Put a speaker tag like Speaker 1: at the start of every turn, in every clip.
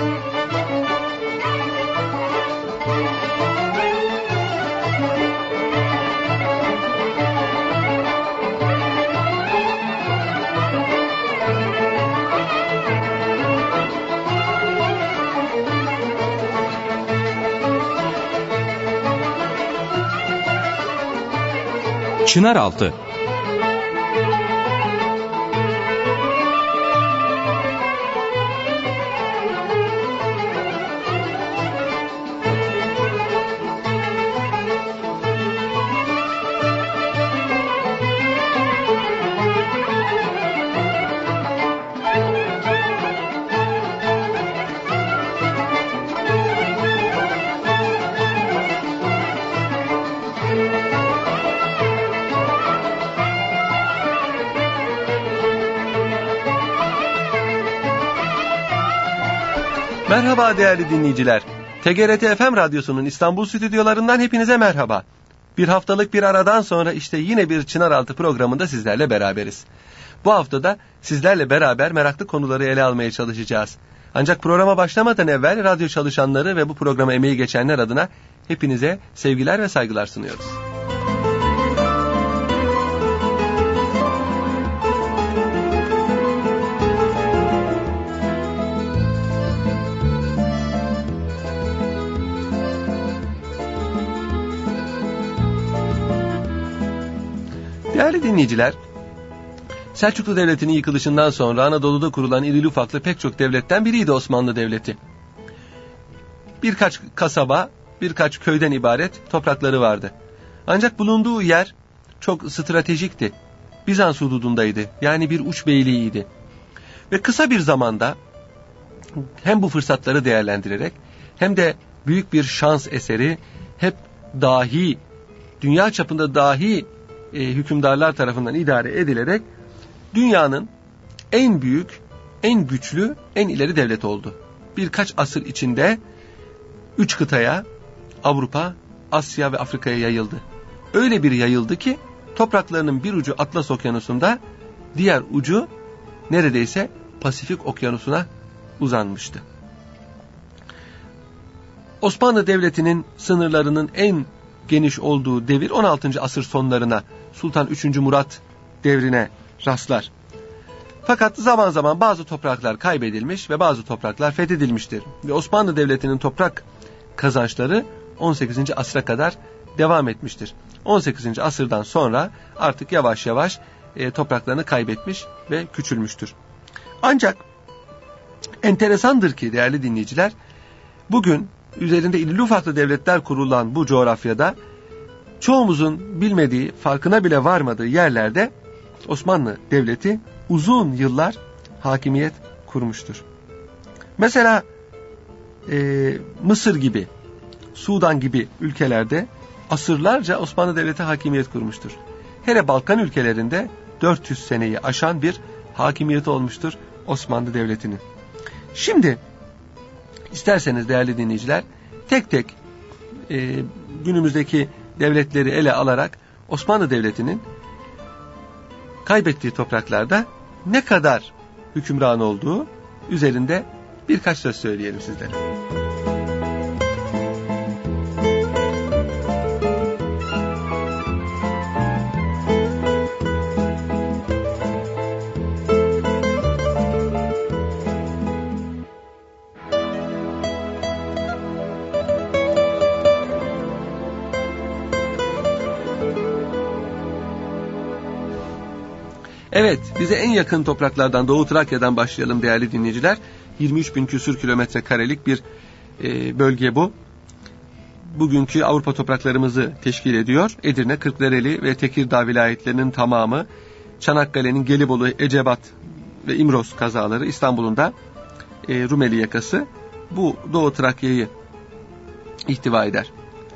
Speaker 1: Çınaraltı.
Speaker 2: Merhaba değerli dinleyiciler. TGRT FM Radyosu'nun İstanbul stüdyolarından hepinize merhaba. Bir haftalık bir aradan sonra işte yine bir Çınaraltı programında sizlerle beraberiz. Bu haftada sizlerle beraber meraklı konuları ele almaya çalışacağız. Ancak programa başlamadan evvel radyo çalışanları ve bu programa emeği geçenler adına hepinize sevgiler ve saygılar sunuyoruz. Değerli dinleyiciler, Selçuklu Devleti'nin yıkılışından sonra Anadolu'da kurulan irili ufaklı pek çok devletten biriydi Osmanlı Devleti. Birkaç kasaba, birkaç köyden ibaret toprakları vardı. Ancak bulunduğu yer çok stratejikti. Bizans hududundaydı, yani bir uç beyliğiydi. Ve kısa bir zamanda hem bu fırsatları değerlendirerek hem de büyük bir şans eseri, hep dahi, dünya çapında dahi hükümdarlar tarafından idare edilerek dünyanın en büyük, en güçlü, en ileri devlet oldu. Birkaç asır içinde 3 kıtaya, Avrupa, Asya ve Afrika'ya yayıldı. Öyle bir yayıldı ki topraklarının bir ucu Atlas Okyanusu'nda, diğer ucu neredeyse Pasifik Okyanusu'na uzanmıştı. Osmanlı Devleti'nin sınırlarının en geniş olduğu devir 16. asır sonlarına, Sultan 3. Murat devrine rastlar. Fakat zaman zaman bazı topraklar kaybedilmiş ve bazı topraklar fethedilmiştir. Ve Osmanlı Devleti'nin toprak kazançları 18. asra kadar devam etmiştir. 18. asırdan sonra artık yavaş yavaş topraklarını kaybetmiş ve küçülmüştür. Ancak enteresandır ki değerli dinleyiciler, bugün üzerinde irili ufaklı devletler kurulan bu coğrafyada çoğumuzun bilmediği, farkına bile varmadığı yerlerde Osmanlı Devleti uzun yıllar hakimiyet kurmuştur. Mesela Mısır gibi, Sudan gibi ülkelerde asırlarca Osmanlı Devleti hakimiyet kurmuştur. Hele Balkan ülkelerinde 400 seneyi aşan bir hakimiyeti olmuştur Osmanlı Devleti'nin. Şimdi isterseniz değerli dinleyiciler, tek tek günümüzdeki devletleri ele alarak Osmanlı Devleti'nin kaybettiği topraklarda ne kadar hükümran olduğu üzerinde birkaç söz söyleyelim sizlere. Evet, bize en yakın topraklardan Doğu Trakya'dan başlayalım değerli dinleyiciler. 23.000 küsur kilometre karelik bir bölge bu. Bugünkü Avrupa topraklarımızı teşkil ediyor. Edirne, Kırklareli ve Tekirdağ vilayetlerinin tamamı, Çanakkale'nin Gelibolu, Ecebat ve İmros kazaları, İstanbul'un da Rumeli yakası bu Doğu Trakya'yı ihtiva eder.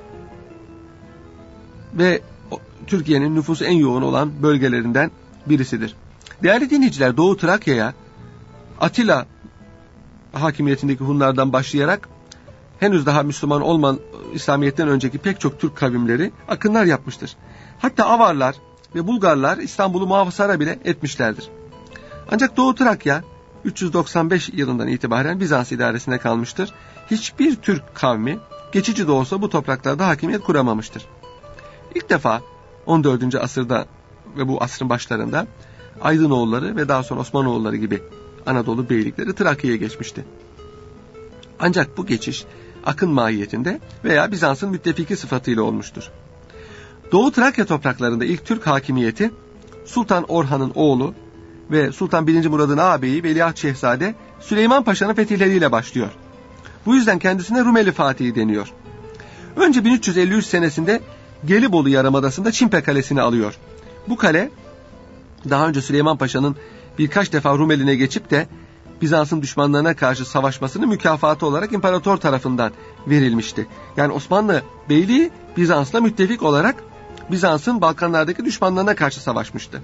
Speaker 2: Ve Türkiye'nin nüfusu en yoğun olan bölgelerinden birisidir. Değerli dinleyiciler, Doğu Trakya'ya Atilla hakimiyetindeki Hunlardan başlayarak henüz daha Müslüman olmayan, İslamiyet'ten önceki pek çok Türk kavimleri akınlar yapmıştır. Hatta Avarlar ve Bulgarlar İstanbul'u muhasara bile etmişlerdir. Ancak Doğu Trakya 395 yılından itibaren Bizans idaresinde kalmıştır. Hiçbir Türk kavmi geçici de olsa bu topraklarda hakimiyet kuramamıştır. İlk defa 14. asırda ve bu asrın başlarında Aydınoğulları ve daha sonra Osmanoğulları gibi Anadolu beylikleri Trakya'ya geçmişti. Ancak bu geçiş akın mahiyetinde veya Bizans'ın müttefiki sıfatıyla olmuştur. Doğu Trakya topraklarında ilk Türk hakimiyeti Sultan Orhan'ın oğlu ve Sultan 1. Murad'ın ağabeyi Veliaht Şehzade Süleyman Paşa'nın fetihleriyle başlıyor. Bu yüzden kendisine Rumeli Fatihi deniyor. Önce 1353 senesinde Gelibolu Yarımadası'nda Çimpe Kalesi'ni alıyor. Bu kale daha önce Süleyman Paşa'nın birkaç defa Rumeli'ne geçip de Bizans'ın düşmanlarına karşı savaşmasının mükafatı olarak imparator tarafından verilmişti. Yani Osmanlı Beyliği Bizans'la müttefik olarak Bizans'ın Balkanlardaki düşmanlarına karşı savaşmıştı.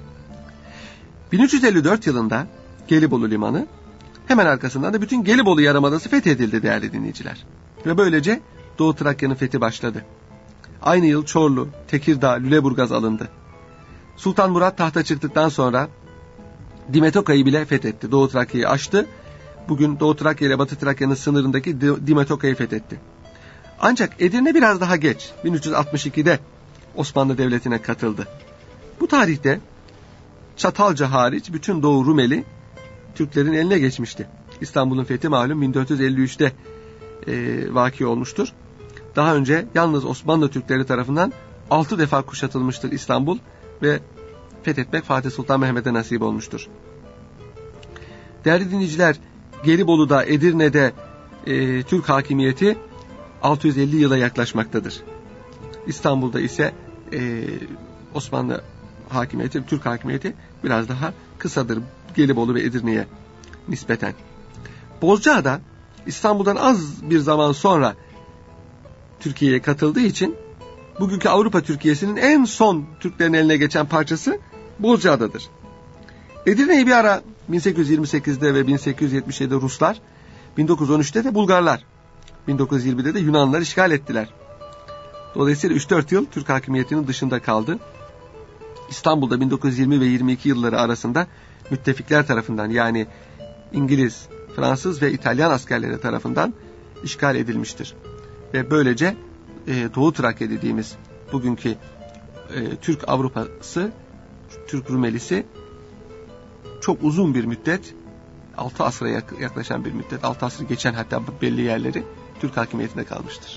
Speaker 2: 1354 yılında Gelibolu Limanı, hemen arkasından da bütün Gelibolu Yarımadası fethedildi değerli dinleyiciler. Ve böylece Doğu Trakya'nın fethi başladı. Aynı yıl Çorlu, Tekirdağ, Lüleburgaz alındı. Sultan Murat tahta çıktıktan sonra Dimetoka'yı bile fethetti. Doğu Trakya'yı aştı. Bugün Doğu Trakya ile Batı Trakya'nın sınırındaki Dimetoka'yı fethetti. Ancak Edirne biraz daha geç, 1362'de Osmanlı Devleti'ne katıldı. Bu tarihte Çatalca hariç bütün Doğu Rumeli Türklerin eline geçmişti. İstanbul'un fethi malum 1453'te vaki olmuştur. Daha önce yalnız Osmanlı Türkleri tarafından 6 defa kuşatılmıştır İstanbul ve fethetmek Fatih Sultan Mehmet'e nasip olmuştur. Değerli dinleyiciler, Gelibolu'da, Edirne'de Türk hakimiyeti 650 yıla yaklaşmaktadır. İstanbul'da ise Osmanlı hakimiyeti, Türk hakimiyeti biraz daha kısadır Gelibolu ve Edirne'ye nispeten. Bozcaada İstanbul'dan az bir zaman sonra Türkiye'ye katıldığı için bugünkü Avrupa Türkiye'sinin en son Türklerin eline geçen parçası Bozcaada'dır. Edirne'yi bir ara 1828'de ve 1877'de Ruslar, 1913'te de Bulgarlar, 1920'de de Yunanlılar işgal ettiler. Dolayısıyla 3-4 yıl Türk hakimiyetinin dışında kaldı. İstanbul'da 1920 ve 22 yılları arasında müttefikler tarafından, yani İngiliz, Fransız ve İtalyan askerleri tarafından işgal edilmiştir. Ve böylece Doğu Trakya dediğimiz bugünkü Türk Avrupası, Türk Rumelisi çok uzun bir müddet, 6 asra yaklaşan bir müddet, 6 asrı geçen hatta belli yerleri Türk hakimiyetinde kalmıştır.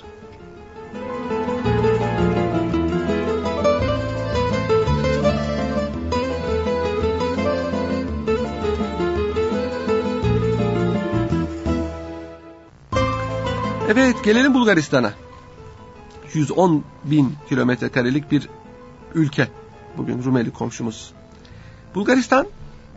Speaker 2: Evet, gelelim Bulgaristan'a. 110 bin kilometre karelik bir ülke. Bugün Rumeli komşumuz. Bulgaristan,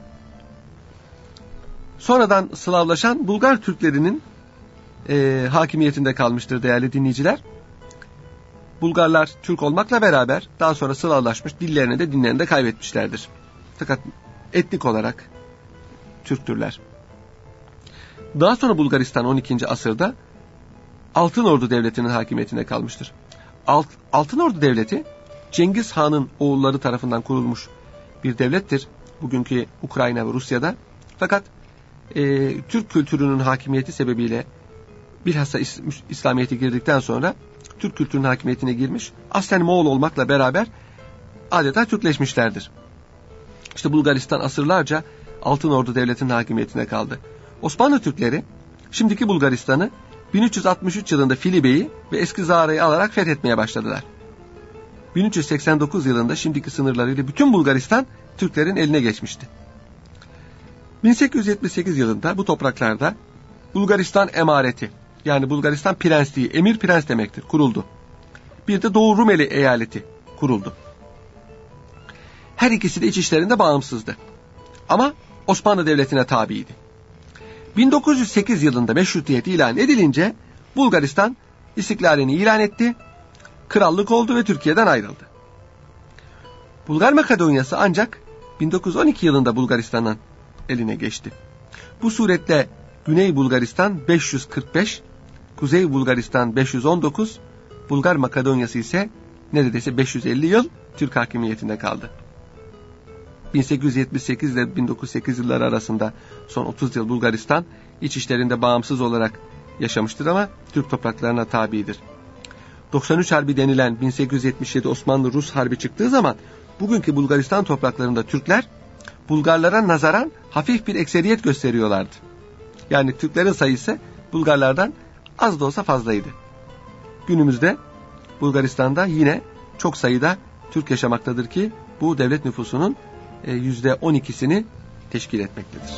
Speaker 2: sonradan Slavlaşan Bulgar Türklerinin hakimiyetinde kalmıştır değerli dinleyiciler. Bulgarlar Türk olmakla beraber daha sonra Slavlaşmış, dinlerini de kaybetmişlerdir. Fakat etnik olarak Türktürler. Daha sonra Bulgaristan 12. asırda Altınordu Devleti'nin hakimiyetinde kalmıştır. Altınordu Devleti, Cengiz Han'ın oğulları tarafından kurulmuş bir devlettir. Bugünkü Ukrayna ve Rusya'da. Fakat Türk kültürünün hakimiyeti sebebiyle bilhassa İslamiyet'e girdikten sonra Türk kültürünün hakimiyetine girmiş, aslen Moğol olmakla beraber adeta Türkleşmişlerdir. İşte Bulgaristan asırlarca Altınordu Devleti'nin hakimiyetine kaldı. Osmanlı Türkleri şimdiki Bulgaristan'ı 1363 yılında Filibe'yi ve Eskizara'yı alarak fethetmeye başladılar. 1389 yılında şimdiki sınırlarıyla bütün Bulgaristan Türklerin eline geçmişti. 1878 yılında bu topraklarda Bulgaristan Emareti, yani Bulgaristan Prensliği, emir prens demektir, kuruldu. Bir de Doğu Rumeli eyaleti kuruldu. Her ikisi de iç işlerinde bağımsızdı. Ama Osmanlı Devleti'ne tabiydi. 1908 yılında meşrutiyet ilan edilince Bulgaristan istiklalini ilan etti, krallık oldu ve Türkiye'den ayrıldı. Bulgar Makedonyası ancak 1912 yılında Bulgaristan'ın eline geçti. Bu suretle Güney Bulgaristan 545, Kuzey Bulgaristan 519, Bulgar Makedonyası ise neredeyse 550 yıl Türk hakimiyetinde kaldı. 1878 ile 1908 yılları arasında son 30 yıl Bulgaristan iç işlerinde bağımsız olarak yaşamıştır ama Türk topraklarına tabidir. 93 Harbi denilen 1877 Osmanlı-Rus Harbi çıktığı zaman bugünkü Bulgaristan topraklarında Türkler Bulgarlara nazaran hafif bir ekseriyet gösteriyorlardı. Yani Türklerin sayısı Bulgarlardan az da olsa fazlaydı. Günümüzde Bulgaristan'da yine çok sayıda Türk yaşamaktadır ki bu devlet nüfusunun %12'sini teşkil etmektedir.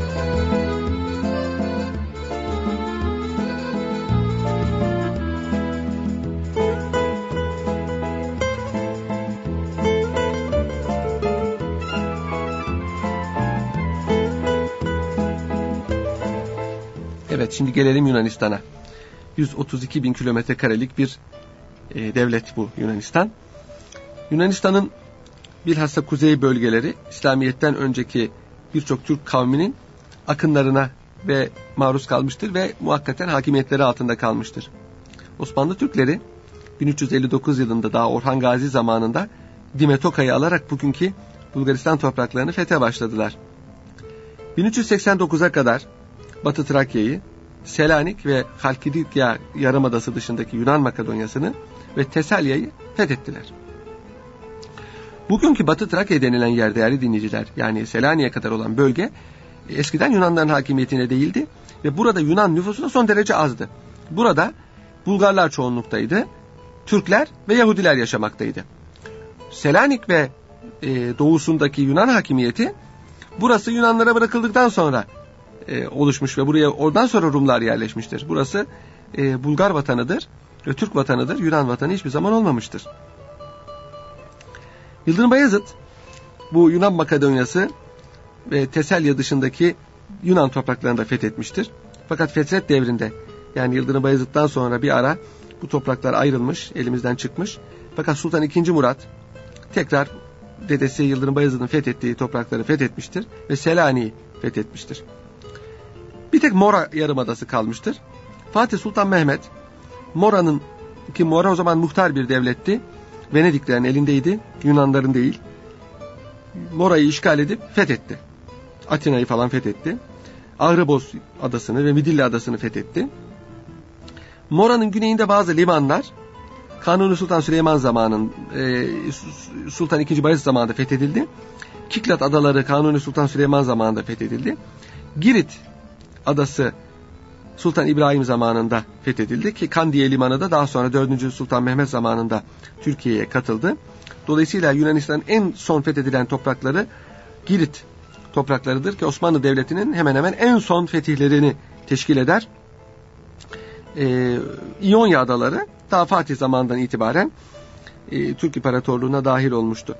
Speaker 2: Evet, şimdi gelelim Yunanistan'a. 132 bin kilometre karelik bir devlet bu Yunanistan. Yunanistan'ın bilhassa kuzey bölgeleri İslamiyet'ten önceki birçok Türk kavminin akınlarına ve maruz kalmıştır ve muhakkaten hakimiyetleri altında kalmıştır. Osmanlı Türkleri 1359 yılında daha Orhan Gazi zamanında Dimetoka'yı alarak bugünkü Bulgaristan topraklarını fethe başladılar. 1389'a kadar Batı Trakya'yı, Selanik ve Halkidikya Yarımadası dışındaki Yunan Makedonya'sını ve Tesalya'yı fethettiler. Bugünkü Batı Trakya denilen yer değerli dinleyiciler, yani Selanik'e kadar olan bölge eskiden Yunanların hakimiyetine değildi ve burada Yunan nüfusu da son derece azdı. Burada Bulgarlar çoğunluktaydı, Türkler ve Yahudiler yaşamaktaydı. Selanik ve doğusundaki Yunan hakimiyeti burası Yunanlara bırakıldıktan sonra oluşmuş ve buraya oradan sonra Rumlar yerleşmiştir. Burası Bulgar vatanıdır ve Türk vatanıdır. Yunan vatanı hiçbir zaman olmamıştır. Yıldırım Bayezid bu Yunan Makedonyası ve Tesalya dışındaki Yunan topraklarını da fethetmiştir. Fakat Fetret devrinde, yani Yıldırım Bayezid'den sonra bir ara bu topraklar ayrılmış, elimizden çıkmış. Fakat Sultan II. Murat tekrar dedesi Yıldırım Bayezid'in fethettiği toprakları fethetmiştir ve Selanik'i fethetmiştir. Bir tek Mora Yarımadası kalmıştır. Fatih Sultan Mehmet Mora o zaman muhtar bir devletti. Venediklerin elindeydi, Yunanların değil. Mora'yı işgal edip fethetti. Atina'yı falan fethetti. Ağrıboz adasını ve Midilli adasını fethetti. Mora'nın güneyinde bazı limanlar Kanuni Sultan Süleyman zamanında, Sultan II. Bayezid zamanında fethedildi. Kiklat adaları Kanuni Sultan Süleyman zamanında fethedildi. Girit adası Sultan İbrahim zamanında fethedildi ki Kandiye Limanı da daha sonra 4. Sultan Mehmet zamanında Türkiye'ye katıldı. Dolayısıyla Yunanistan'ın en son fethedilen toprakları Girit topraklarıdır ki Osmanlı Devleti'nin hemen hemen en son fetihlerini teşkil eder. İonya adaları daha Fatih zamanından itibaren Türk İmparatorluğu'na dahil olmuştu.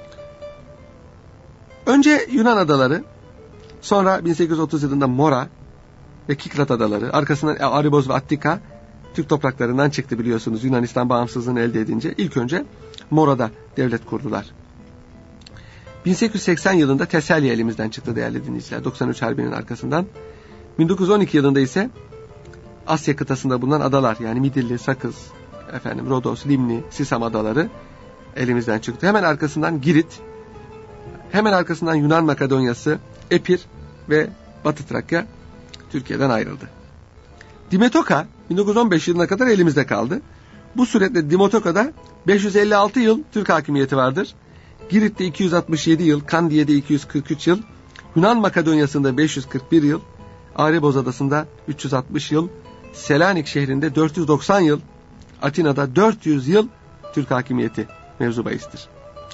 Speaker 2: Önce Yunan adaları, sonra 1830 yılında Mora ve Kiklat adaları, arkasından Ariboz ve Attika Türk topraklarından çıktı biliyorsunuz. Yunanistan bağımsızlığını elde edince ilk önce Mora'da devlet kurdular. 1880 yılında Tesalya elimizden çıktı değerli dinleyiciler. 93 Harbi'nin arkasından. 1912 yılında ise Asya kıtasında bulunan adalar, yani Midilli, Sakız, Rodos, Limni, Sisam adaları elimizden çıktı. Hemen arkasından Girit, hemen arkasından Yunan Makedonyası, Epir ve Batı Trakya Türkiye'den ayrıldı. Dimetoka 1915 yılına kadar elimizde kaldı. Bu süreçte Dimotoka'da 556 yıl Türk hakimiyeti vardır. Girit'te 267 yıl, Kandiye'de 243 yıl, Yunan Makedonya'sında 541 yıl, Ariboz Adası'nda 360 yıl, Selanik şehrinde 490 yıl, Atina'da 400 yıl Türk hakimiyeti mevzu bahistir.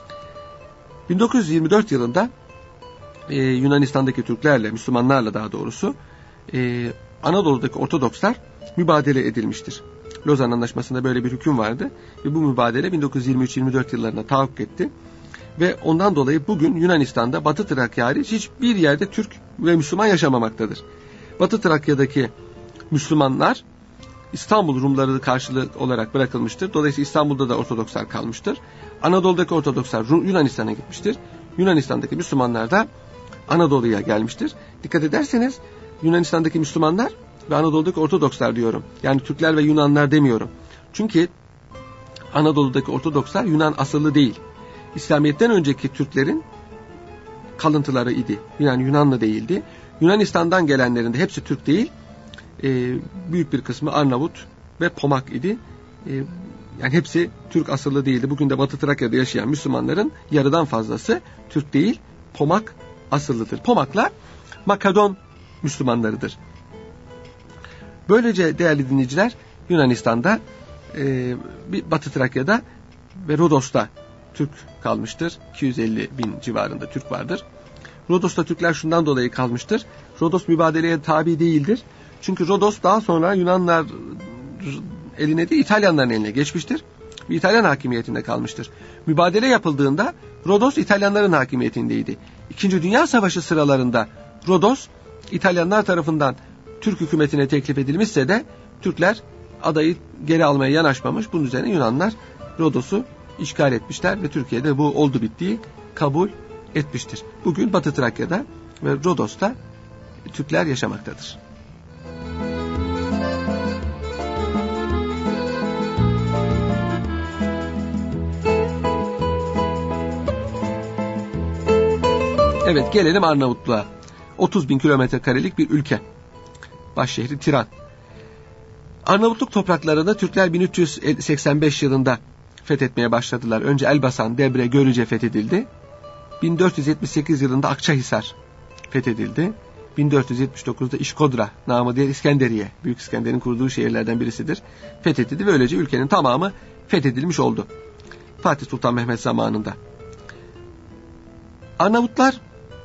Speaker 2: 1924 yılında Yunanistan'daki Türklerle, Müslümanlarla daha doğrusu Anadolu'daki Ortodokslar mübadele edilmiştir. Lozan Anlaşması'nda böyle bir hüküm vardı ve bu mübadele 1923-24 yıllarına tahakkuk etti. Ve ondan dolayı bugün Yunanistan'da Batı Trakya hariç hiçbir yerde Türk ve Müslüman yaşamamaktadır. Batı Trakya'daki Müslümanlar İstanbul Rumları karşılığı olarak bırakılmıştır. Dolayısıyla İstanbul'da da Ortodokslar kalmıştır. Anadolu'daki Ortodokslar Yunanistan'a gitmiştir. Yunanistan'daki Müslümanlar da Anadolu'ya gelmiştir. Dikkat ederseniz Yunanistan'daki Müslümanlar ve Anadolu'daki Ortodokslar diyorum. Yani Türkler ve Yunanlar demiyorum. Çünkü Anadolu'daki Ortodokslar Yunan asıllı değil. İslamiyet'ten önceki Türklerin kalıntıları idi. Yani Yunanlı değildi. Yunanistan'dan gelenlerin de hepsi Türk değil. Büyük bir kısmı Arnavut ve Pomak idi. Yani hepsi Türk asıllı değildi. Bugün de Batı Trakya'da yaşayan Müslümanların yarıdan fazlası Türk değil, Pomak asıllıdır. Pomaklar Makedon Müslümanlarıdır. Böylece değerli dinleyiciler, Yunanistan'da, Batı Trakya'da ve Rodos'ta Türk kalmıştır. 250 bin civarında Türk vardır. Rodos'ta Türkler şundan dolayı kalmıştır. Rodos mübadeleye tabi değildir. Çünkü Rodos daha sonra Yunanlar eline değil, İtalyanların eline geçmiştir. Bir İtalyan hakimiyetinde kalmıştır. Mübadele yapıldığında Rodos İtalyanların hakimiyetindeydi. İkinci Dünya Savaşı sıralarında Rodos İtalyanlar tarafından Türk hükümetine teklif edilmişse de Türkler adayı geri almaya yanaşmamış. Bunun üzerine Yunanlar Rodos'u işgal etmişler ve Türkiye'de bu oldu bittiği kabul etmiştir. Bugün Batı Trakya'da ve Rodos'ta Türkler yaşamaktadır. Evet, gelelim Arnavutluğa. 30 bin kilometre karelik bir ülke. Başşehri Tiran. Arnavutluk topraklarında Türkler 1385 yılında fethetmeye başladılar. Önce Elbasan, Debre, Görüce fethedildi. 1478 yılında Akçahisar fethedildi. 1479'da İşkodra, namı diğer İskenderiye, Büyük İskender'in kurduğu şehirlerden birisidir, fethedildi ve öylece ülkenin tamamı fethedilmiş oldu. Fatih Sultan Mehmet zamanında. Arnavutlar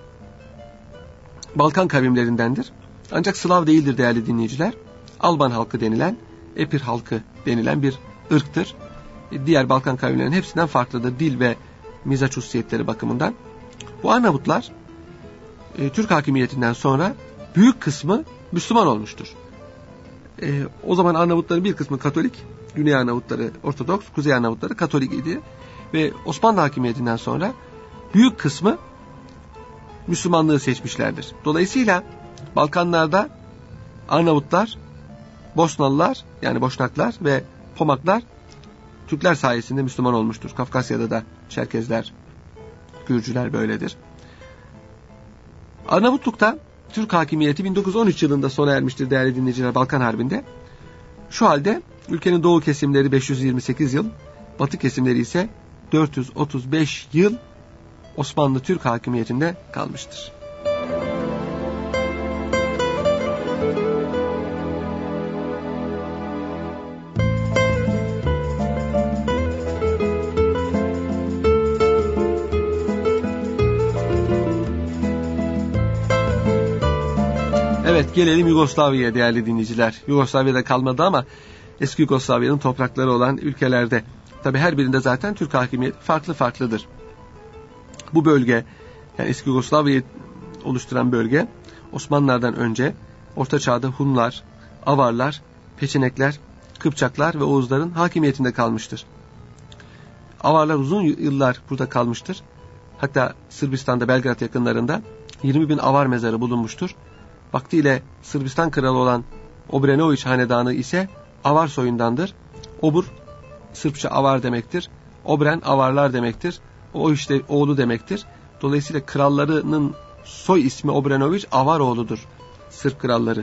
Speaker 2: Balkan kavimlerindendir. Ancak Slav değildir değerli dinleyiciler. Alban halkı denilen, Epir halkı denilen bir ırktır. Diğer Balkan kavimlerinin hepsinden farklıdır dil ve mizaç hususiyetleri bakımından. Bu Arnavutlar Türk hakimiyetinden sonra büyük kısmı Müslüman olmuştur. O zaman Arnavutların bir kısmı Katolik, Güney Arnavutları Ortodoks, Kuzey Arnavutları Katolik idi. Ve Osmanlı hakimiyetinden sonra büyük kısmı Müslümanlığı seçmişlerdir. Dolayısıyla Balkanlarda Arnavutlar, Bosnalılar yani Boşnaklar ve Pomaklar Türkler sayesinde Müslüman olmuştur. Kafkasya'da da Çerkezler, Gürcüler böyledir. Arnavutluk'ta Türk hakimiyeti 1913 yılında sona ermiştir değerli dinleyiciler, Balkan Harbi'nde. Şu halde ülkenin doğu kesimleri 528 yıl, batı kesimleri ise 435 yıl Osmanlı Türk hakimiyetinde kalmıştır. Evet, gelelim Yugoslavya'ya değerli dinleyiciler. Yugoslavya'da kalmadı ama eski Yugoslavya'nın toprakları olan ülkelerde. Tabi her birinde zaten Türk hakimiyeti farklıdır. Bu bölge, yani eski Yugoslavya'yı oluşturan bölge, Osmanlılardan önce Orta Çağ'da Hunlar, Avarlar, Peçenekler, Kıpçaklar ve Oğuzların hakimiyetinde kalmıştır. Avarlar uzun yıllar burada kalmıştır. Hatta Sırbistan'da Belgrad yakınlarında 20 bin Avar mezarı bulunmuştur. Vaktiyle Sırbistan kralı olan Obrenović hanedanı ise Avar soyundandır. Obur, Sırpça Avar demektir. Obren, Avarlar demektir. O işte oğlu demektir. Dolayısıyla krallarının soy ismi Obrenović, Avar oğludur. Sırp kralları.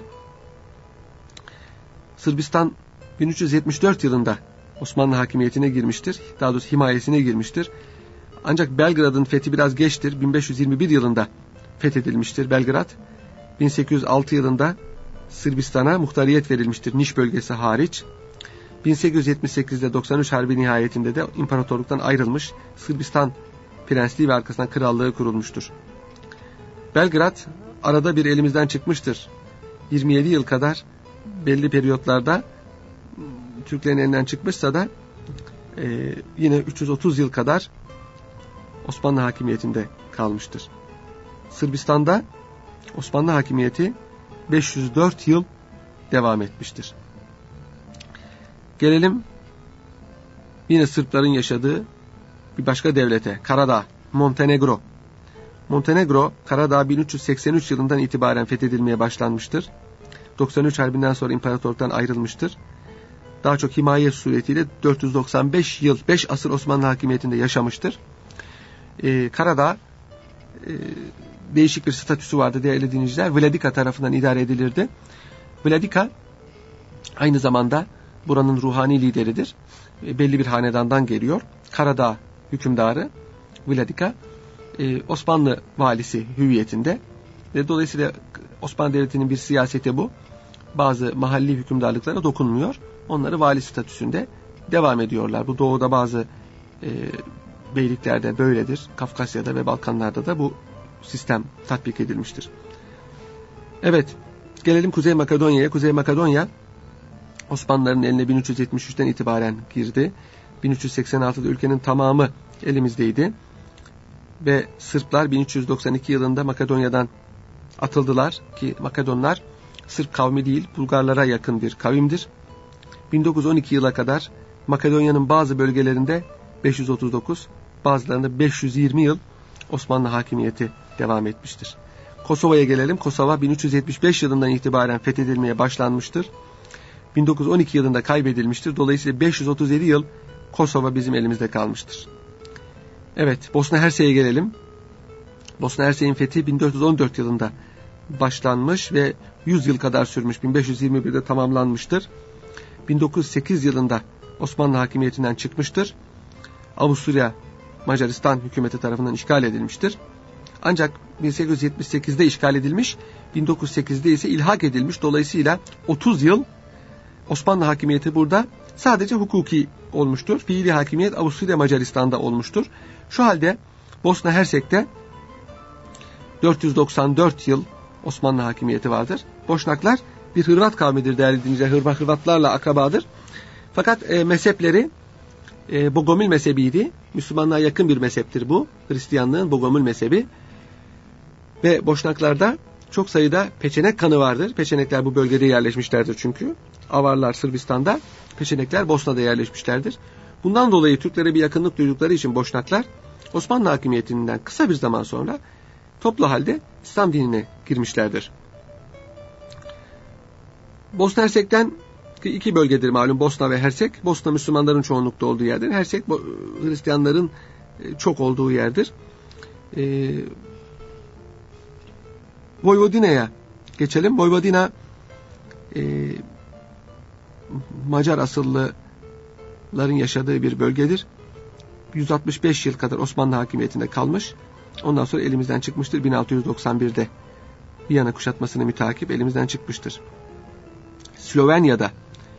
Speaker 2: Sırbistan 1374 yılında Osmanlı hakimiyetine girmiştir. Daha doğrusu himayesine girmiştir. Ancak Belgrad'ın fethi biraz geçtir. 1521 yılında fethedilmiştir Belgrad. 1806 yılında Sırbistan'a muhtariyet verilmiştir Niş bölgesi hariç. 1878'de 93 Harbi nihayetinde de imparatorluktan ayrılmış, Sırbistan prensliği ve arkasından krallığı kurulmuştur. Belgrad arada bir elimizden çıkmıştır. 27 yıl kadar belli periyotlarda Türklerin elinden çıkmışsa da yine 330 yıl kadar Osmanlı hakimiyetinde kalmıştır. Sırbistan'da Osmanlı hakimiyeti 504 yıl devam etmiştir. Gelelim yine Sırpların yaşadığı bir başka devlete, Karadağ, Montenegro. Montenegro, Karadağ 1383 yılından itibaren fethedilmeye başlanmıştır. 93 Harbi'nden sonra imparatorluktan ayrılmıştır. Daha çok himaye suretiyle 495 yıl, 5 asır Osmanlı hakimiyetinde yaşamıştır. Karadağ değişik bir statüsü vardı değerli dinleyiciler. Vladika tarafından idare edilirdi. Vladika aynı zamanda buranın ruhani lideridir. Belli bir hanedandan geliyor. Karadağ hükümdarı Vladika Osmanlı valisi hüviyetinde ve dolayısıyla Osmanlı Devleti'nin bir siyaseti bu. Bazı mahalli hükümdarlıklara dokunmuyor. Onları vali statüsünde devam ediyorlar. Bu doğuda bazı beyliklerde böyledir. Kafkasya'da ve Balkanlarda da bu sistem tatbik edilmiştir. Evet, gelelim Kuzey Makedonya'ya. Kuzey Makedonya Osmanlıların eline 1373'ten itibaren girdi. 1386'da ülkenin tamamı elimizdeydi. Ve Sırplar 1392 yılında Makedonya'dan atıldılar ki Makedonlar Sırp kavmi değil, Bulgarlara yakın bir kavimdir. 1912 yıla kadar Makedonya'nın bazı bölgelerinde 539, bazılarında 520 yıl Osmanlı hakimiyeti devam etmiştir. Kosova'ya gelelim. Kosova 1375 yılından itibaren fethedilmeye başlanmıştır. 1912 yılında kaybedilmiştir. Dolayısıyla 537 yıl Kosova bizim elimizde kalmıştır. Evet, Bosna Hersek'e gelelim. Bosna Hersek'in fethi 1414 yılında başlanmış ve 100 yıl kadar sürmüş. 1521'de tamamlanmıştır. 1908 yılında Osmanlı hakimiyetinden çıkmıştır. Avusturya Macaristan hükümeti tarafından işgal edilmiştir. Ancak 1878'de işgal edilmiş, 1908'de ise ilhak edilmiş. Dolayısıyla 30 yıl Osmanlı hakimiyeti burada sadece hukuki olmuştur. Fiili hakimiyet Avusturya Macaristan'da olmuştur. Şu halde Bosna Hersek'te 494 yıl Osmanlı hakimiyeti vardır. Boşnaklar bir Hırvat kavmidir değerli dinleyiciler. Hırvatlarla akrabadır. Fakat mezhepleri Bogomil mezhebiydi. Müslümanlığa yakın bir mezheptir bu. Hristiyanlığın Bogomil mezhebi. Ve Boşnaklarda çok sayıda Peçenek kanı vardır. Peçenekler bu bölgede yerleşmişlerdir çünkü. Avarlar Sırbistan'da, Peçenekler Bosna'da yerleşmişlerdir. Bundan dolayı Türklere bir yakınlık duydukları için Boşnaklar Osmanlı hakimiyetinden kısa bir zaman sonra toplu halde İslam dinine girmişlerdir. Bosna Hersek'ten iki bölgedir malum, Bosna ve Hersek. Bosna Müslümanların çoğunlukta olduğu yerdir. Hersek Hristiyanların çok olduğu yerdir. Vojvodina'ya geçelim. Vojvodina Macar asıllıların yaşadığı bir bölgedir. 165 yıl kadar Osmanlı hakimiyetinde kalmış. Ondan sonra elimizden çıkmıştır. 1691'de Viyana kuşatmasını mütakip elimizden çıkmıştır. Slovenya'da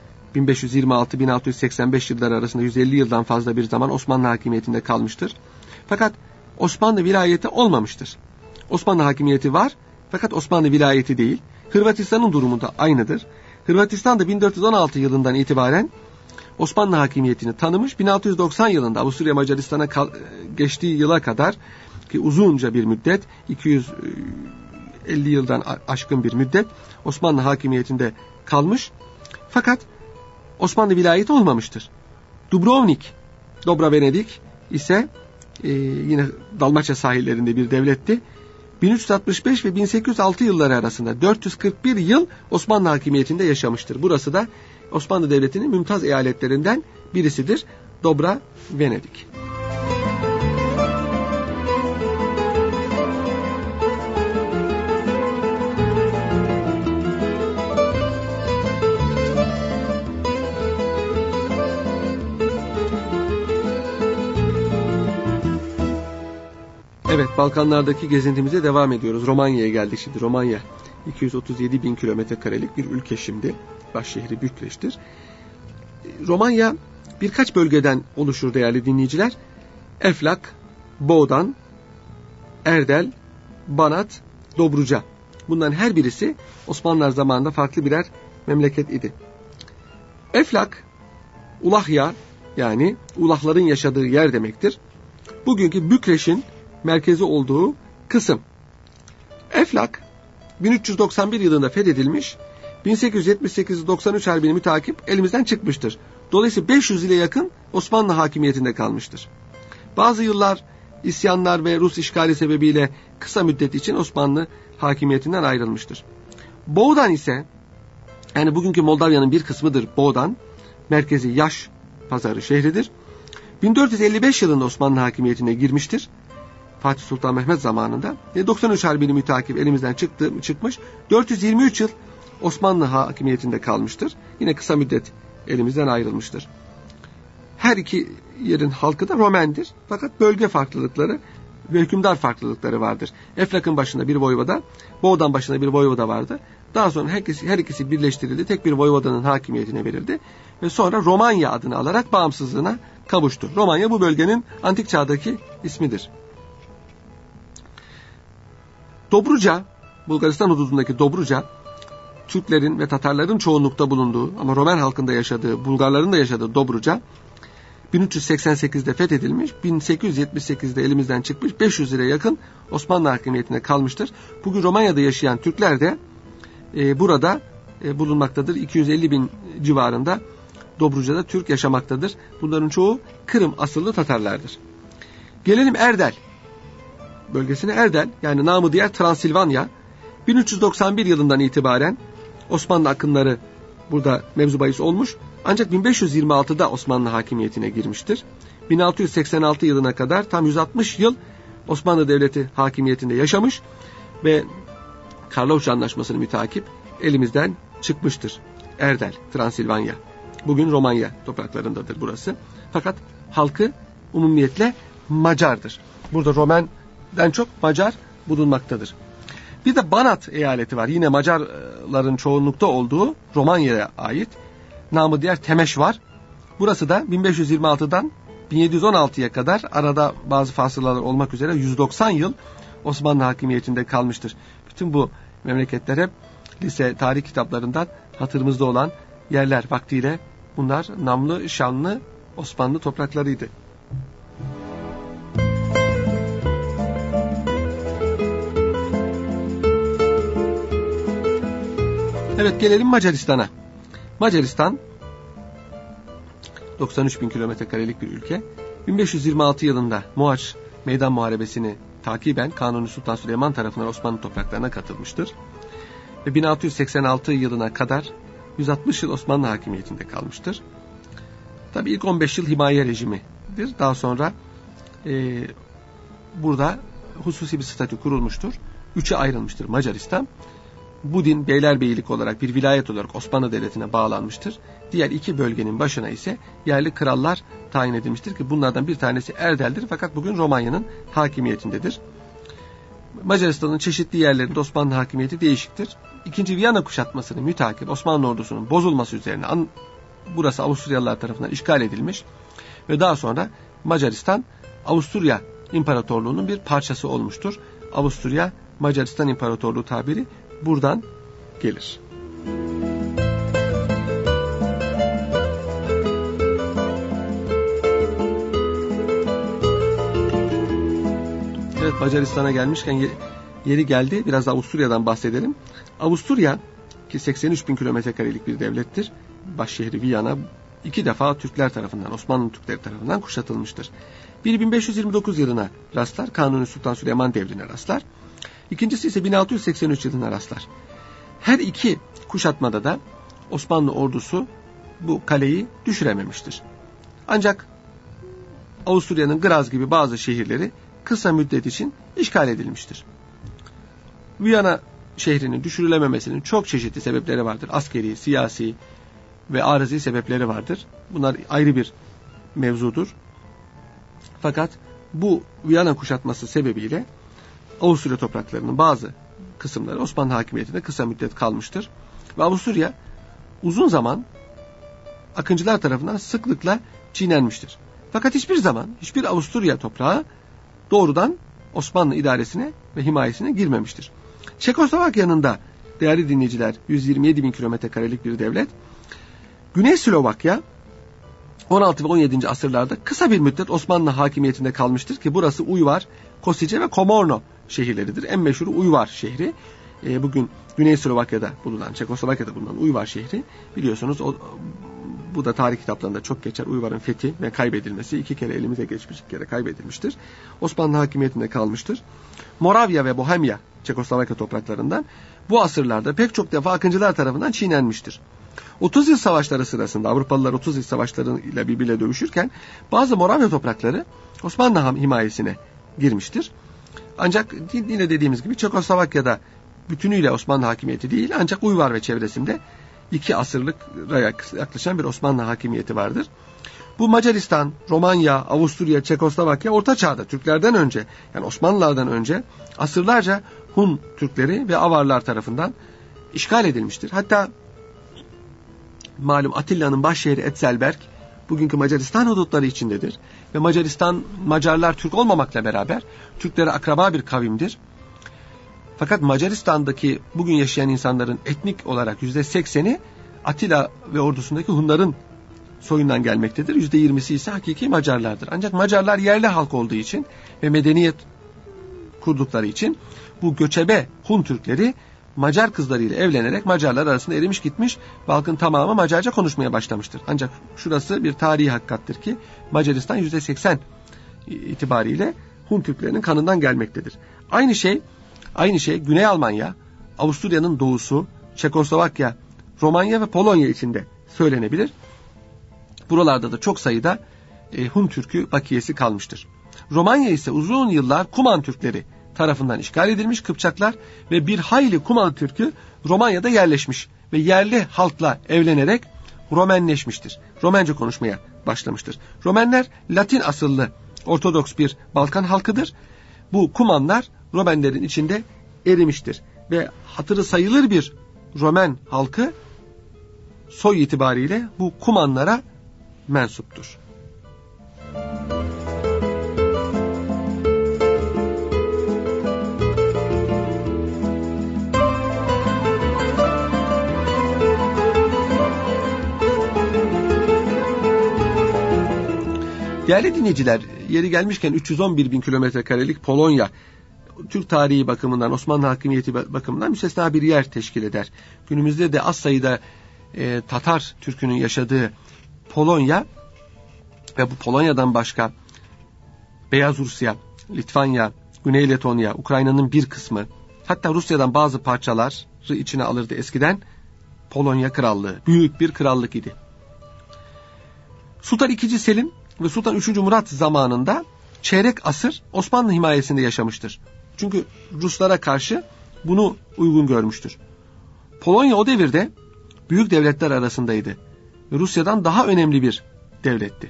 Speaker 2: 1526-1685 yılları arasında 150 yıldan fazla bir zaman Osmanlı hakimiyetinde kalmıştır. Fakat Osmanlı vilayeti olmamıştır. Osmanlı hakimiyeti var fakat Osmanlı vilayeti değil. Hırvatistan'ın durumu da aynıdır. Hırvatistan da 1416 yılından itibaren Osmanlı hakimiyetini tanımış. 1690 yılında Avusturya Macaristan'a geçtiği yıla kadar ki uzunca bir müddet, 250 yıldan aşkın bir müddet Osmanlı hakimiyetinde kalmış. Fakat Osmanlı vilayeti olmamıştır. Dubrovnik, Dobra Venedik ise yine Dalmaçya sahillerinde bir devletti. 1365 ve 1806 yılları arasında 441 yıl Osmanlı hakimiyetinde yaşamıştır. Burası da Osmanlı Devleti'nin mümtaz eyaletlerinden birisidir. Dobra Venedik. Evet, Balkanlardaki gezintimize devam ediyoruz. Romanya'ya geldik şimdi. Romanya 237 bin kilometre karelik bir ülke şimdi. Başşehri Bükreş'tir. Romanya birkaç bölgeden oluşur değerli dinleyiciler. Eflak, Boğdan, Erdel, Banat, Dobruca. Bunların her birisi Osmanlılar zamanında farklı birer memleket idi. Eflak, Ulahya yani Ulahların yaşadığı yer demektir. Bugünkü Bükreş'in merkezi olduğu kısım. Eflak 1391 yılında fethedilmiş, 1878-93 harbini mütakip elimizden çıkmıştır. Dolayısıyla 500 ile yakın Osmanlı hakimiyetinde kalmıştır. Bazı yıllar isyanlar ve Rus işgali sebebiyle kısa müddet için Osmanlı hakimiyetinden ayrılmıştır. Boğdan ise, yani bugünkü Moldavya'nın bir kısmıdır Boğdan, merkezi Yaş pazarı şehridir. 1455 yılında Osmanlı hakimiyetine girmiştir.
Speaker 3: Fatih Sultan Mehmet zamanında. 93 Harbi'ni mütakip elimizden çıkmış. 423 yıl Osmanlı hakimiyetinde kalmıştır. Yine kısa müddet elimizden ayrılmıştır. Her iki yerin halkı da Romendir. Fakat bölge farklılıkları ve hükümdar farklılıkları vardır. Eflak'ın başında bir voyvoda, Boğdan başında bir voyvoda vardı. Daha sonra her ikisi birleştirildi. Tek bir voyvodanın hakimiyetine verildi. Ve sonra Romanya adını alarak bağımsızlığına kavuştu. Romanya bu bölgenin antik çağdaki ismidir. Dobruca, Bulgaristan hududundaki Dobruca, Türklerin ve Tatarların çoğunlukta bulunduğu ama Romen halkında yaşadığı, Bulgarların da yaşadığı Dobruca, 1388'de fethedilmiş, 1878'de elimizden çıkmış, 500 liraya yakın Osmanlı hakimiyetine kalmıştır. Bugün Romanya'da yaşayan Türkler de burada bulunmaktadır. 250 bin civarında Dobruca'da Türk yaşamaktadır. Bunların çoğu Kırım asıllı Tatarlardır. Gelelim Erdel bölgesine. Erdel, yani namı diğer Transilvanya, 1391 yılından itibaren Osmanlı akınları burada mevzu bahis olmuş. Ancak 1526'da Osmanlı hakimiyetine girmiştir. 1686 yılına kadar tam 160 yıl Osmanlı Devleti hakimiyetinde yaşamış ve Karlofça Anlaşması'nı mütakip elimizden çıkmıştır. Erdel, Transilvanya. Bugün Romanya topraklarındadır burası. Fakat halkı umumiyetle Macardır. Burada Romen'den çok Macar bulunmaktadır. Bir de Banat eyaleti var. Yine Macarların çoğunlukta olduğu Romanya'ya ait. Namı diğer Temeş var. Burası da 1526'dan 1716'ya kadar, arada bazı fasılalar olmak üzere 190 yıl Osmanlı hakimiyetinde kalmıştır. Bütün bu memleketler hep lise tarih kitaplarından hatırımızda olan yerler. Vaktiyle bunlar namlı, şanlı Osmanlı topraklarıydı. Evet, gelelim Macaristan'a. Macaristan 93 bin kilometre karelik bir ülke. 1526 yılında Mohaç Meydan Muharebesi'ni takiben Kanuni Sultan Süleyman tarafından Osmanlı topraklarına katılmıştır. Ve 1686 yılına kadar 160 yıl Osmanlı hakimiyetinde kalmıştır. Tabii ilk 15 yıl himaye rejimidir. Daha sonra burada hususi bir statü kurulmuştur. Üçe ayrılmıştır Macaristan. Budin beylerbeylik olarak, bir vilayet olarak Osmanlı Devleti'ne bağlanmıştır. Diğer iki bölgenin başına ise yerli krallar tayin edilmiştir ki bunlardan bir tanesi Erdel'dir, fakat bugün Romanya'nın hakimiyetindedir. Macaristan'ın çeşitli yerlerinde Osmanlı hakimiyeti değişiktir. İkinci Viyana kuşatmasının mütakip Osmanlı ordusunun bozulması üzerine burası Avusturyalılar tarafından işgal edilmiş ve daha sonra Macaristan Avusturya İmparatorluğu'nun bir parçası olmuştur. Avusturya Macaristan İmparatorluğu tabiri buradan gelir. Evet, Macaristan'a gelmişken yeri geldi. Biraz da Avusturya'dan bahsedelim. Avusturya ki 83 bin kilometre karelik bir devlettir. Başşehri Viyana 2 defa Türkler tarafından, Osmanlı Türkleri tarafından kuşatılmıştır. 1529 yılına rastlar, Kanuni Sultan Süleyman devrine rastlar. İkincisi ise 1683 yılına rastlar. Her iki kuşatmada da Osmanlı ordusu bu kaleyi düşürememiştir. Ancak Avusturya'nın Graz gibi bazı şehirleri kısa müddet için işgal edilmiştir. Viyana şehrinin düşürülememesinin çok çeşitli sebepleri vardır. Askeri, siyasi ve arızi sebepleri vardır. Bunlar ayrı bir mevzudur. Fakat bu Viyana kuşatması sebebiyle Avusturya topraklarının bazı kısımları Osmanlı hakimiyetinde kısa müddet kalmıştır. Ve Avusturya uzun zaman akıncılar tarafından sıklıkla çiğnenmiştir. Fakat hiçbir zaman hiçbir Avusturya toprağı doğrudan Osmanlı idaresine ve himayesine girmemiştir. Çekoslovakya'nın da değerli dinleyiciler 127 bin kilometre karelik bir devlet. Güney Slovakya 16 ve 17. asırlarda kısa bir müddet Osmanlı hakimiyetinde kalmıştır ki burası Uyvar, Kosice ve Komorno şehirleridir. En meşhuru Uyvar şehri. Bugün Güney Slovakya'da bulunan, Çekoslovakya'da bulunan Uyvar şehri, biliyorsunuz bu da tarih kitaplarında çok geçer. Uyvar'ın fethi ve kaybedilmesi 2 kere elimize geçmiş, 2 kere kaybedilmiştir. Osmanlı hakimiyetinde kalmıştır. Moravya ve Bohemya Çekoslovakya topraklarından bu asırlarda pek çok defa akıncılar tarafından çiğnenmiştir. 30 yıl savaşları sırasında Avrupalılar 30 yıl savaşlarıyla birbiriyle dövüşürken bazı Moravya toprakları Osmanlı himayesine girmiştir. Ancak yine dediğimiz gibi Çekoslovakya'da bütünüyle Osmanlı hakimiyeti değil, ancak Uyvar ve çevresinde 2 asırlığa yaklaşan bir Osmanlı hakimiyeti vardır. Bu Macaristan, Romanya, Avusturya, Çekoslovakya Orta Çağ'da Türklerden önce, yani Osmanlılardan önce asırlarca Hun Türkleri ve Avarlar tarafından işgal edilmiştir. Hatta malum Atilla'nın başşehri Etzelberg bugünkü Macaristan hudutları içindedir. Ve Macarlar Türk olmamakla beraber Türklere akraba bir kavimdir. Fakat Macaristan'daki bugün yaşayan insanların etnik olarak %80'i Atilla ve ordusundaki Hunların soyundan gelmektedir. %20'si ise hakiki Macarlardır. Ancak Macarlar yerli halk olduğu için ve medeniyet kurdukları için bu göçebe Hun Türkleri Macar kızlarıyla evlenerek Macarlar arasında erimiş gitmiş ve halkın tamamı Macarca konuşmaya başlamıştır. Ancak şurası bir tarihi hakikattır ki Macaristan %80 itibariyle Hun Türklerinin kanından gelmektedir. Aynı şey Güney Almanya, Avusturya'nın doğusu, Çekoslovakya, Romanya ve Polonya içinde söylenebilir. Buralarda da çok sayıda Hun Türk'ü bakiyesi kalmıştır. Romanya ise uzun yıllar Kuman Türkleri tarafından işgal edilmiş Kıpçaklar ve bir hayli Kuman Türk'ü Romanya'da yerleşmiş ve yerli halkla evlenerek Romenleşmiştir. Romence konuşmaya başlamıştır. Romenler Latin asıllı Ortodoks bir Balkan halkıdır. Bu Kumanlar Romenlerin içinde erimiştir ve hatırı sayılır bir Romen halkı soy itibariyle bu Kumanlara mensuptur. Değerli dinleyiciler, yeri gelmişken 311 bin kilometre karelik Polonya, Türk tarihi bakımından, Osmanlı hakimiyeti bakımından müstesna bir yer teşkil eder. Günümüzde de az sayıda Tatar Türk'ünün yaşadığı Polonya ve bu Polonya'dan başka Beyaz Rusya, Litvanya, Güney Letonya, Ukrayna'nın bir kısmı, hatta Rusya'dan bazı parçaları içine alırdı eskiden Polonya Krallığı. Büyük bir krallık idi. Sultan II. Selim ve Sultan III. Murat zamanında çeyrek asır Osmanlı himayesinde yaşamıştır. Çünkü Ruslara karşı bunu uygun görmüştür. Polonya o devirde büyük devletler arasındaydı ve Rusya'dan daha önemli bir devletti.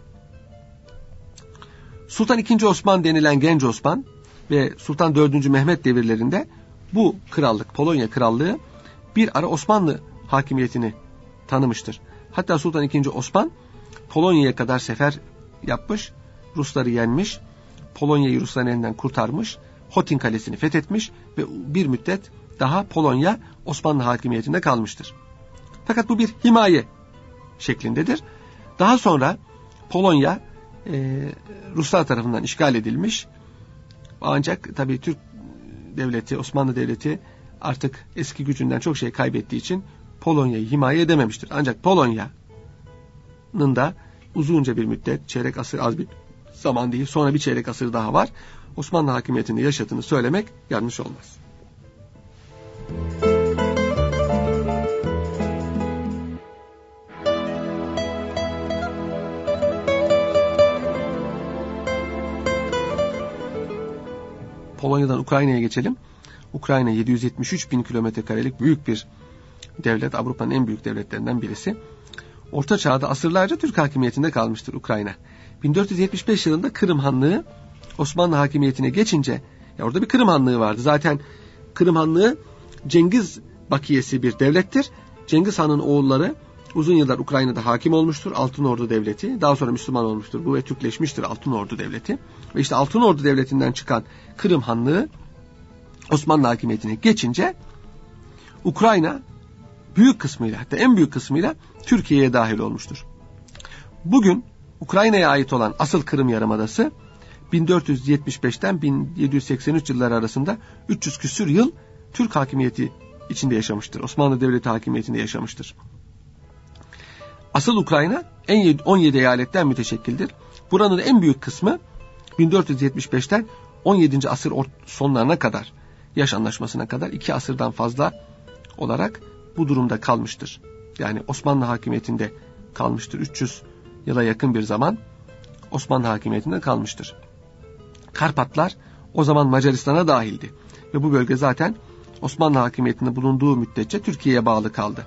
Speaker 3: Sultan II. Osman denilen Genç Osman ve Sultan IV. Mehmet devirlerinde bu krallık, Polonya Krallığı bir ara Osmanlı hakimiyetini tanımıştır. Hatta Sultan II. Osman Polonya'ya kadar sefer yapmış, Rusları yenmiş, Polonya'yı Rusların elinden kurtarmış, Hotin Kalesi'ni fethetmiş ve bir müddet daha Polonya Osmanlı hakimiyetinde kalmıştır. Fakat bu bir himaye şeklindedir. Daha sonra Polonya Ruslar tarafından işgal edilmiş. Ancak tabii Türk devleti, Osmanlı devleti artık eski gücünden çok şey kaybettiği için Polonya'yı himaye edememiştir. Ancak Polonya'nın da uzunca bir müddet, çeyrek asır az bir zaman değil, sonra bir çeyrek asır daha var, Osmanlı hakimiyetinde yaşadığını söylemek yanlış olmaz. Polonya'dan Ukrayna'ya geçelim. Ukrayna 773 bin kilometre karelik büyük bir devlet, Avrupa'nın en büyük devletlerinden birisi. Orta Çağ'da asırlarca Türk hakimiyetinde kalmıştır Ukrayna. 1475 yılında Kırım Hanlığı Osmanlı hakimiyetine geçince, ya orada bir Kırım Hanlığı vardı. Zaten Kırım Hanlığı Cengiz bakiyesi bir devlettir. Cengiz Han'ın oğulları uzun yıllar Ukrayna'da hakim olmuştur. Altınordu Devleti. Daha sonra Müslüman olmuştur. Bu ve Türkleşmiştir Altınordu Devleti. Ve işte Altınordu Devleti'nden çıkan Kırım Hanlığı Osmanlı hakimiyetine geçince Ukrayna büyük kısmıyla, hatta en büyük kısmıyla Türkiye'ye dahil olmuştur. Bugün Ukrayna'ya ait olan asıl Kırım Yarımadası 1475'ten 1783 yılları arasında 300 küsür yıl Türk hakimiyeti içinde yaşamıştır. Osmanlı Devleti hakimiyetinde yaşamıştır. Asıl Ukrayna 17 eyaletten müteşekkildir. Buranın en büyük kısmı 1475'ten 17. asır sonlarına kadar, yaş anlaşmasına kadar 2 asırdan fazla olarak bu durumda kalmıştır. Yani Osmanlı hakimiyetinde kalmıştır. 300 yıla yakın bir zaman Osmanlı hakimiyetinde kalmıştır. Karpatlar o zaman Macaristan'a dahildi. Ve bu bölge zaten Osmanlı hakimiyetinde bulunduğu müddetçe Türkiye'ye bağlı kaldı.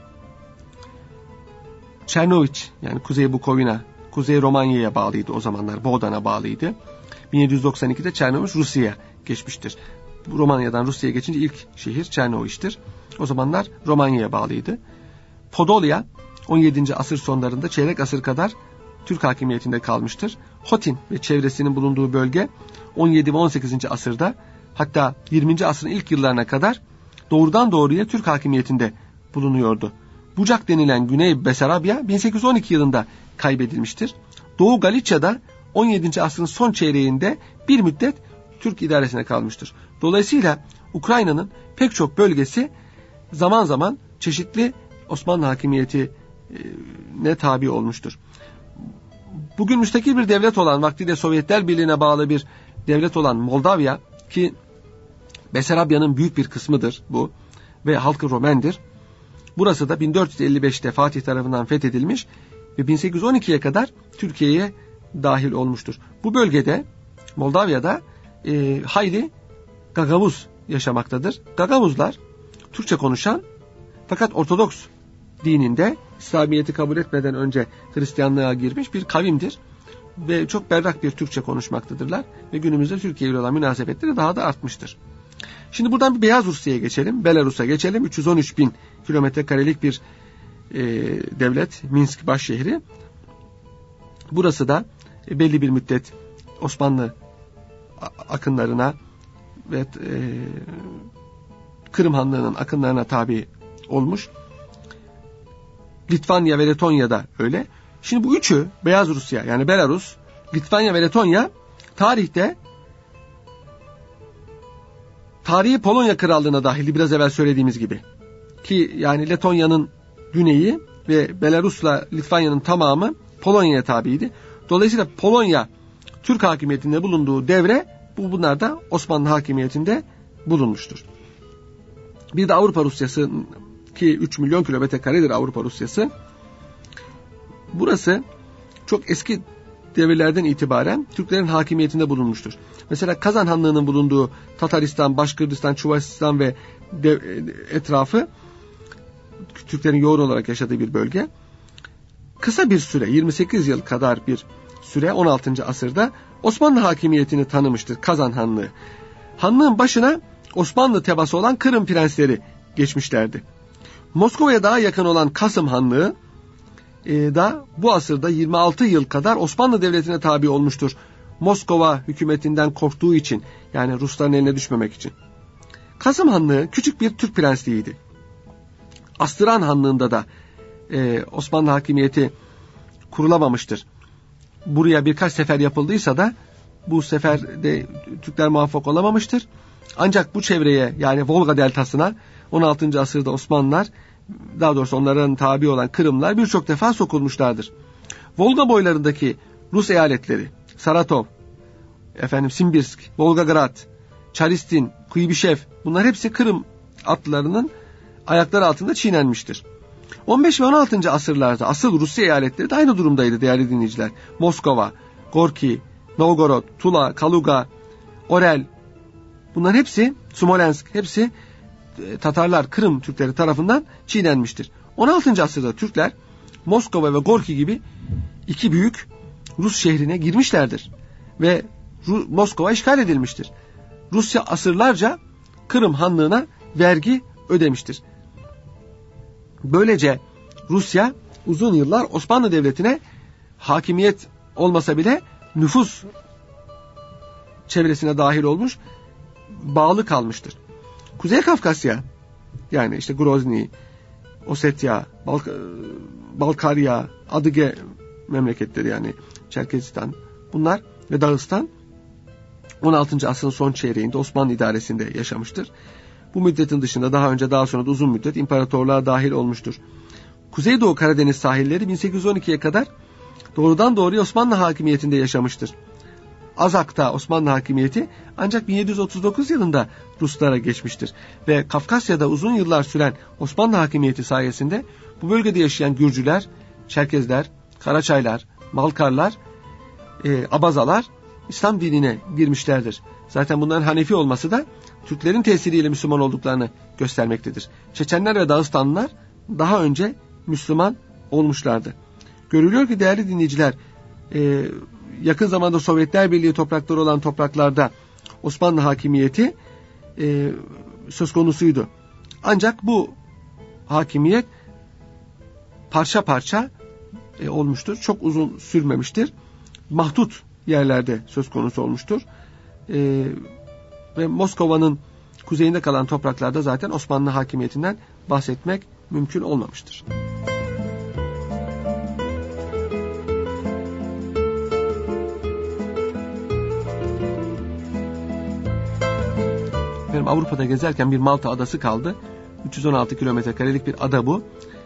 Speaker 3: Çernoviç, yani Kuzey Bukovina, Kuzey Romanya'ya bağlıydı o zamanlar, Boğdan'a bağlıydı. 1792'de Çernoviç Rusya'ya geçmiştir. Romanya'dan Rusya'ya geçince ilk şehir Çernoviç'tir. O zamanlar Romanya'ya bağlıydı. Podolya 17. asır sonlarında çeyrek asır kadar Türk hakimiyetinde kalmıştır. Hotin ve çevresinin bulunduğu bölge 17 ve 18. asırda, hatta 20. asrın ilk yıllarına kadar doğrudan doğruya Türk hakimiyetinde bulunuyordu. Bucak denilen Güney Besarabya 1812 yılında kaybedilmiştir. Doğu Galicia'da 17. asrın son çeyreğinde bir müddet Türk idaresine kalmıştır. Dolayısıyla Ukrayna'nın pek çok bölgesi zaman zaman çeşitli Osmanlı hakimiyetine tabi olmuştur. Bugün müstakil bir devlet olan, vaktiyle Sovyetler Birliği'ne bağlı bir devlet olan Moldavya, ki Besarabya'nın büyük bir kısmıdır bu ve halkı Romendir. Burası da 1455'te Fatih tarafından fethedilmiş ve 1812'ye kadar Türkiye'ye dahil olmuştur. Bu bölgede, Moldavya'da hayli Gagavuz yaşamaktadır. Gagavuzlar Türkçe konuşan fakat Ortodoks dininde İslamiyet'i kabul etmeden önce Hristiyanlığa girmiş bir kavimdir ve çok berrak bir Türkçe konuşmaktadırlar ve günümüzde Türkiye ile olan münasebetleri daha da artmıştır. Şimdi buradan bir Beyaz Rusya'ya geçelim, Belarus'a geçelim. 313 bin kilometre karelik bir devlet, Minsk başşehri. Burası da belli bir müddet Osmanlı akınlarına ve Kırım Hanlığı'nın akınlarına tabi olmuş. Litvanya ve Letonya'da öyle. Şimdi bu üçü, Beyaz Rusya yani Belarus, Litvanya ve Letonya, tarihi Polonya Krallığı'na dahildi biraz evvel söylediğimiz gibi. Ki yani Letonya'nın güneyi ve Belarus'la Litvanya'nın tamamı Polonya'ya tabiydi. Dolayısıyla Polonya Türk hakimiyetinde bulunduğu devre bunlar da Osmanlı hakimiyetinde bulunmuştur. Bir de Avrupa Rusyası, ki 3 milyon kilometre karedir Avrupa Rusyası. Burası çok eski devirlerden itibaren Türklerin hakimiyetinde bulunmuştur. Mesela Kazan Hanlığı'nın bulunduğu Tataristan, Başkırdistan, Çuvasistan ve etrafı Türklerin yoğun olarak yaşadığı bir bölge. Kısa bir süre, 28 yıl kadar bir süre 16. asırda Osmanlı hakimiyetini tanımıştır Kazan Hanlığı. Hanlığın başına Osmanlı tebaası olan Kırım prensleri geçmişlerdi. Moskova'ya daha yakın olan Kasım Hanlığı da bu asırda 26 yıl kadar Osmanlı Devleti'ne tabi olmuştur. Moskova hükümetinden korktuğu için, yani Rusların eline düşmemek için. Kasım Hanlığı küçük bir Türk prensliğiydi. Astıran Hanlığı'nda da Osmanlı hakimiyeti kurulamamıştır. Buraya birkaç sefer yapıldıysa da bu seferde Türkler muvaffak olamamıştır. Ancak bu çevreye, yani Volga deltasına 16. asırda Osmanlılar, daha doğrusu onların tabi olan Kırımlar birçok defa sokulmuşlardır. Volga boylarındaki Rus eyaletleri, Saratov, Simbirsk, Volgograd, Charistin, Kuybişev, bunlar hepsi Kırım atlılarının ayakları altında çiğnenmiştir. 15 ve 16. asırlarda asıl Rusya eyaletleri de aynı durumdaydı değerli dinleyiciler. Moskova, Gorki, Novgorod, Tula, Kaluga, Orel, bunların hepsi, Smolensk, hepsi Tatarlar, Kırım Türkleri tarafından çiğnenmiştir. 16. asırda Türkler Moskova ve Gorki gibi iki büyük Rus şehrine girmişlerdir ve Moskova işgal edilmiştir. Rusya asırlarca Kırım Hanlığı'na vergi ödemiştir. Böylece Rusya uzun yıllar Osmanlı Devleti'ne hakimiyet olmasa bile nüfus çevresine dahil olmuş, bağlı kalmıştır. Kuzey Kafkasya, yani işte Grozny, Osetya, Balkarya, Adıge memleketleri, yani Çerkezistan, bunlar ve Dağıstan 16. asrın son çeyreğinde Osmanlı idaresinde yaşamıştır. Bu müddetin dışında daha sonra da uzun müddet imparatorluğa dahil olmuştur. Kuzeydoğu Karadeniz sahilleri 1812'ye kadar doğrudan doğruya Osmanlı hakimiyetinde yaşamıştır. Azak'ta Osmanlı hakimiyeti ancak 1739 yılında Ruslara geçmiştir. Ve Kafkasya'da uzun yıllar süren Osmanlı hakimiyeti sayesinde bu bölgede yaşayan Gürcüler, Çerkezler, Karaçaylar, Balkarlar, Abazalar İslam dinine girmişlerdir. Zaten bunların Hanefi olması da Türklerin tesiriyle Müslüman olduklarını göstermektedir. Çeçenler ve Dağıstanlılar daha önce Müslüman olmuşlardı. Görülüyor ki değerli dinleyiciler, yakın zamanda Sovyetler Birliği toprakları olan topraklarda Osmanlı hakimiyeti söz konusuydu. Ancak bu hakimiyet parça parça olmuştur. Çok uzun sürmemiştir. Mahdut yerlerde söz konusu olmuştur. Ve Moskova'nın kuzeyinde kalan topraklarda zaten Osmanlı hakimiyetinden bahsetmek mümkün olmamıştır. Benim Avrupa'da gezerken bir Malta adası kaldı. 316 kilometre karelik bir ada bu.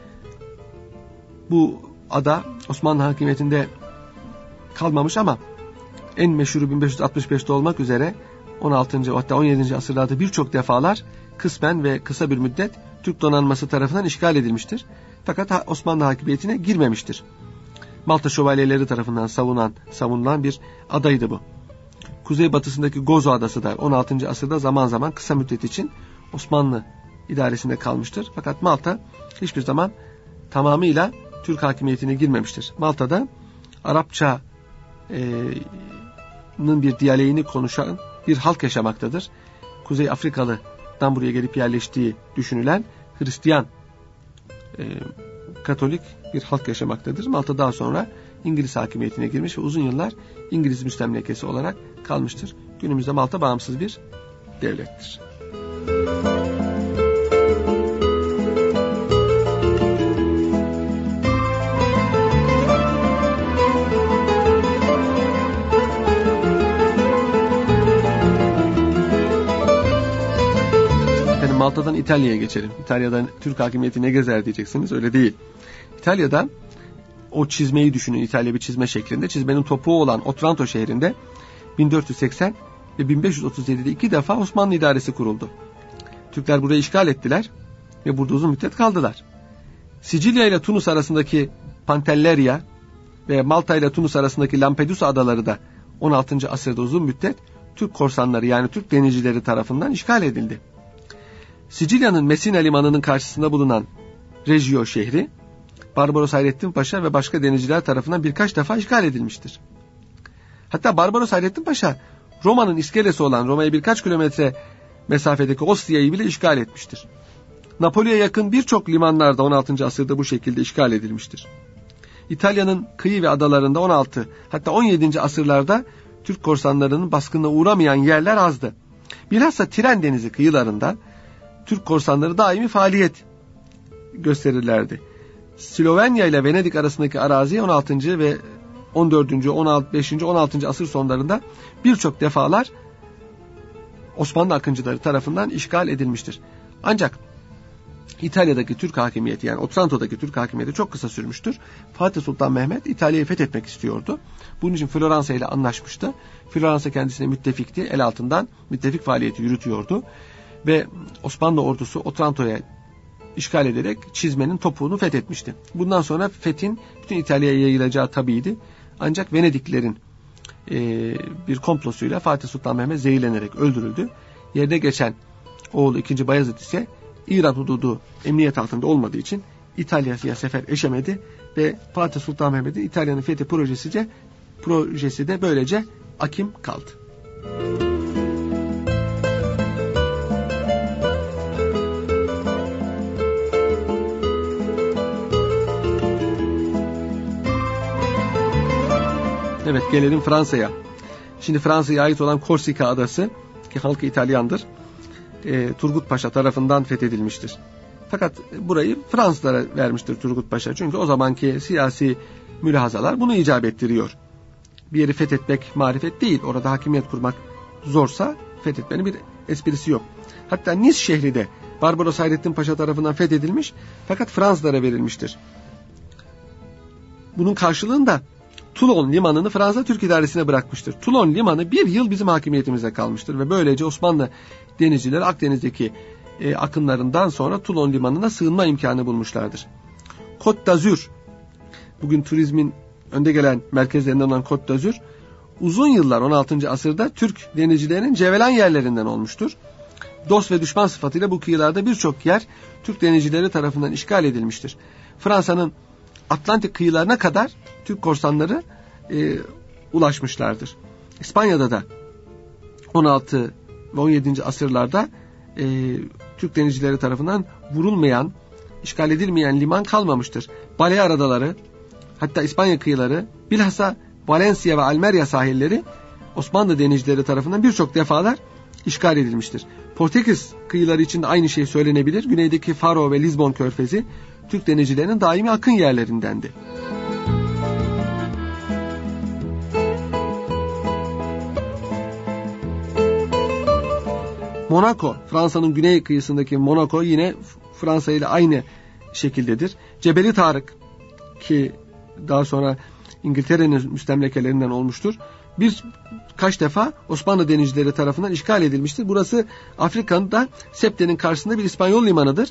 Speaker 3: Bu ada Osmanlı hakimiyetinde kalmamış ama en meşhuru 1565'te olmak üzere 16. hatta 17. asırlarda birçok defalar kısmen ve kısa bir müddet Türk donanması tarafından işgal edilmiştir. Fakat Osmanlı hakimiyetine girmemiştir. Malta şövalyeleri tarafından savunulan bir adaydı bu. Kuzeybatısındaki Gozo Adası da 16. asırda zaman zaman kısa müddet için Osmanlı idaresinde kalmıştır. Fakat Malta hiçbir zaman tamamıyla Türk hakimiyetine girmemiştir. Malta'da Arapça'nın bir diyaleğini konuşan bir halk yaşamaktadır. Kuzey Afrikalı'dan buraya gelip yerleştiği düşünülen Hristiyan Katolik bir halk yaşamaktadır. Malta daha sonra İngiliz hakimiyetine girmiş ve uzun yıllar İngiliz müstemlekesi olarak kalmıştır. Günümüzde Malta bağımsız bir devlettir. Malta'dan İtalya'ya geçelim. İtalya'dan Türk hakimiyeti ne gezer diyeceksiniz. Öyle değil. İtalya'da o çizmeyi düşünün. İtalya bir çizme şeklinde. Çizmenin topuğu olan Otranto şehrinde 1480 ve 1537'de 2 defa Osmanlı idaresi kuruldu. Türkler burayı işgal ettiler ve burada uzun müddet kaldılar. Sicilya ile Tunus arasındaki Pantelleria ve Malta ile Tunus arasındaki Lampedusa adaları da 16. asırda uzun müddet Türk korsanları yani Türk denizcileri tarafından işgal edildi. Sicilya'nın Messina limanının karşısında bulunan Reggio şehri Barbaros Hayrettin Paşa ve başka denizciler tarafından birkaç defa işgal edilmiştir. Hatta Barbaros Hayrettin Paşa Roma'nın iskelesi olan Roma'ya birkaç kilometre mesafedeki Ostia'yı bile işgal etmiştir. Napoli'ye yakın birçok limanlarda 16. asırda bu şekilde işgal edilmiştir. İtalya'nın kıyı ve adalarında 16 hatta 17. asırlarda Türk korsanlarının baskınına uğramayan yerler azdı. Bilhassa Tiren Denizi kıyılarında Türk korsanları daimi faaliyet gösterirlerdi. Slovenya ile Venedik arasındaki arazi 16. ve 14. 5. 16. asır sonlarında birçok defalar Osmanlı akıncıları tarafından işgal edilmiştir. Ancak İtalya'daki Türk hakimiyeti yani Otranto'daki Türk hakimiyeti çok kısa sürmüştür. Fatih Sultan Mehmet İtalya'yı fethetmek istiyordu. Bunun için Floransa ile anlaşmıştı. Floransa kendisine müttefikti. El altından müttefik faaliyeti yürütüyordu. Ve Osmanlı ordusu Otranto'ya işgal ederek çizmenin topuğunu fethetmişti. Bundan sonra fethin bütün İtalya'ya yayılacağı tabiiydi. Ancak Venediklilerin bir komplosuyla Fatih Sultan Mehmet zehirlenerek öldürüldü. Yerine geçen oğlu 2. Bayezid ise İran hududu emniyet altında olmadığı için İtalya'ya sefer eşemedi ve Fatih Sultan Mehmet'in İtalya'nın fethi projesi de böylece akim kaldı. Evet, gelelim Fransa'ya. Şimdi Fransa'ya ait olan Korsika adası ki halkı İtalyandır. Turgut Paşa tarafından fethedilmiştir. Fakat burayı Fransızlara vermiştir Turgut Paşa. Çünkü o zamanki siyasi mülahazalar bunu icap ettiriyor. Bir yeri fethetmek marifet değil. Orada hakimiyet kurmak zorsa fethetmenin bir esprisi yok. Hatta Nice şehri de Barbaros Hayrettin Paşa tarafından fethedilmiş fakat Fransızlara verilmiştir. Bunun karşılığında Toulon limanını Fransa Türk idaresine bırakmıştır. Toulon limanı bir yıl bizim hakimiyetimizde kalmıştır ve böylece Osmanlı denizcileri Akdeniz'deki akınlarından sonra Toulon limanına sığınma imkanı bulmuşlardır. Côte d'Azur, bugün turizmin önde gelen merkezlerinden olan Côte d'Azur, uzun yıllar 16. asırda Türk denizcilerinin cevelen yerlerinden olmuştur. Dost ve düşman sıfatıyla bu kıyılarda birçok yer Türk denizcileri tarafından işgal edilmiştir. Fransa'nın Atlantik kıyılarına kadar Türk korsanları ulaşmışlardır. İspanya'da da 16 ve 17. asırlarda Türk denizcileri tarafından vurulmayan, işgal edilmeyen liman kalmamıştır. Balear adaları, hatta İspanya kıyıları, bilhassa Valencia ve Almeria sahilleri Osmanlı denizcileri tarafından birçok defalar işgal edilmiştir. Portekiz kıyıları için de aynı şey söylenebilir. Güneydeki Faro ve Lizbon körfezi Türk denizcilerinin daimi akın yerlerindendi. Monaco, Fransa'nın güney kıyısındaki Monaco yine Fransa ile aynı şekildedir. Cebeli Tarık, ki daha sonra İngiltere'nin müstemlekelerinden olmuştur, birkaç defa Osmanlı denizcileri tarafından işgal edilmiştir. Burası Afrika'da Septe'nin karşısında bir İspanyol limanıdır.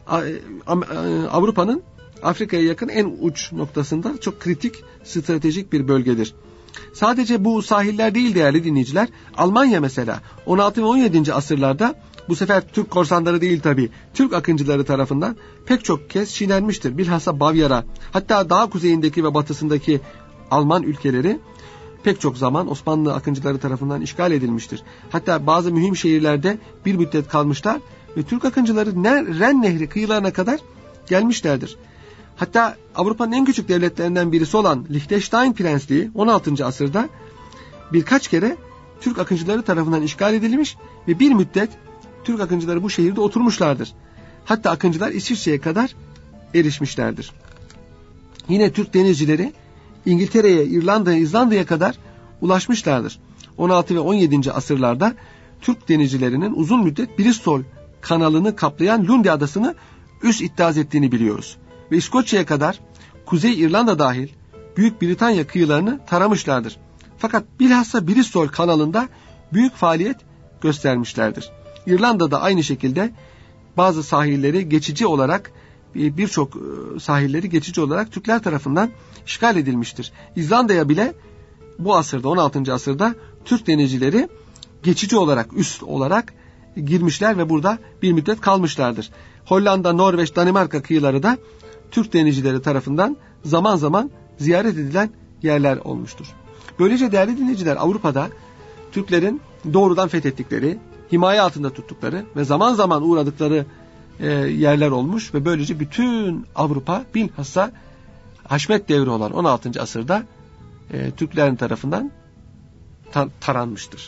Speaker 3: Avrupa'nın Afrika'ya yakın en uç noktasında çok kritik, stratejik bir bölgedir. Sadece bu sahiller değil değerli dinleyiciler. Almanya mesela 16 ve 17. asırlarda, bu sefer Türk korsanları değil tabii, Türk akıncıları tarafından pek çok kez çiğnenmiştir. Bilhassa Bavyera, hatta daha kuzeyindeki ve batısındaki Alman ülkeleri pek çok zaman Osmanlı akıncıları tarafından işgal edilmiştir. Hatta bazı mühim şehirlerde bir müddet kalmışlar ve Türk akıncıları Ren Nehri kıyılarına kadar gelmişlerdir. Hatta Avrupa'nın en küçük devletlerinden birisi olan Liechtenstein Prensliği 16. asırda birkaç kere Türk akıncıları tarafından işgal edilmiş ve bir müddet Türk akıncıları bu şehirde oturmuşlardır. Hatta akıncılar İsviçre'ye kadar erişmişlerdir. Yine Türk denizcileri İngiltere'ye, İrlanda'ya, İzlanda'ya kadar ulaşmışlardır. 16 ve 17. asırlarda Türk denizcilerinin uzun müddet Bristol kanalını kaplayan Lundy adasını üs iddiaz ettiğini biliyoruz. Ve İskoçya'ya kadar Kuzey İrlanda dahil Büyük Britanya kıyılarını taramışlardır. Fakat bilhassa Bristol kanalında büyük faaliyet göstermişlerdir. İrlanda'da aynı şekilde bazı sahilleri geçici olarak, birçok sahilleri geçici olarak Türkler tarafından işgal edilmiştir. İzlanda'ya bile bu asırda, 16. asırda Türk denizcileri geçici olarak, üst olarak girmişler ve burada bir müddet kalmışlardır. Hollanda, Norveç, Danimarka kıyıları da Türk denizcileri tarafından zaman zaman ziyaret edilen yerler olmuştur. Böylece değerli dinleyiciler, Avrupa'da Türklerin doğrudan fethettikleri, himaye altında tuttukları ve zaman zaman uğradıkları yerler olmuş ve böylece bütün Avrupa bilhassa Haşmet devri olan 16. asırda Türklerin tarafından taranmıştır.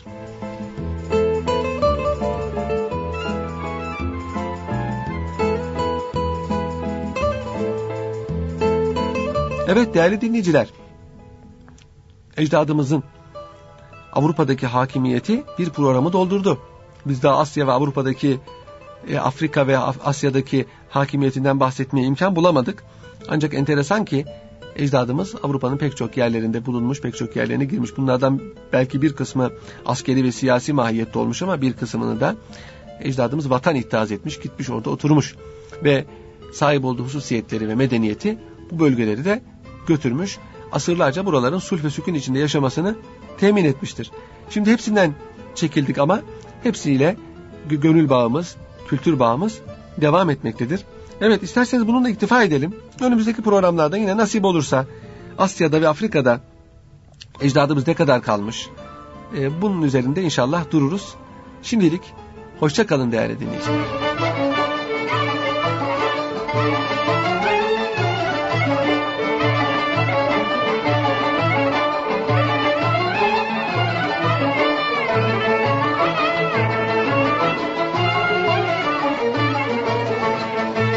Speaker 3: Evet değerli dinleyiciler, ecdadımızın Avrupa'daki hakimiyeti bir programı doldurdu. Biz daha Asya ve Avrupa'daki, Afrika ve Asya'daki hakimiyetinden bahsetmeye imkan bulamadık. Ancak enteresan ki ecdadımız Avrupa'nın pek çok yerlerinde bulunmuş, pek çok yerlerine girmiş. Bunlardan belki bir kısmı askeri ve siyasi mahiyette olmuş ama bir kısmını da ecdadımız vatan ittihaz etmiş, gitmiş orada oturmuş. Ve sahip olduğu hususiyetleri ve medeniyeti bu bölgeleri de götürmüş. Asırlarca buraların sulh ve sükun içinde yaşamasını temin etmiştir. Şimdi hepsinden çekildik ama hepsiyle gönül bağımız, kültür bağımız devam etmektedir. Evet, isterseniz bununla iktifa edelim. Önümüzdeki programlarda yine nasip olursa Asya'da ve Afrika'da ecdadımız ne kadar kalmış, bunun üzerinde inşallah dururuz. Şimdilik hoşça kalın değerli dinleyiciler.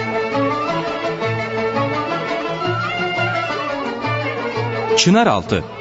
Speaker 1: Çınaraltı